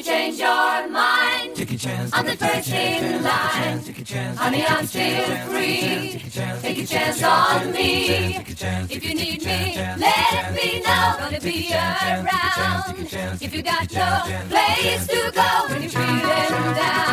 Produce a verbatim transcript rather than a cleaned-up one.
change your mind. Take a chance. I'm the first in line. Honey, I'm still free. Take a chance on me. If you need me, let me know. Gonna be around. If you got no place to go when you're feeling down.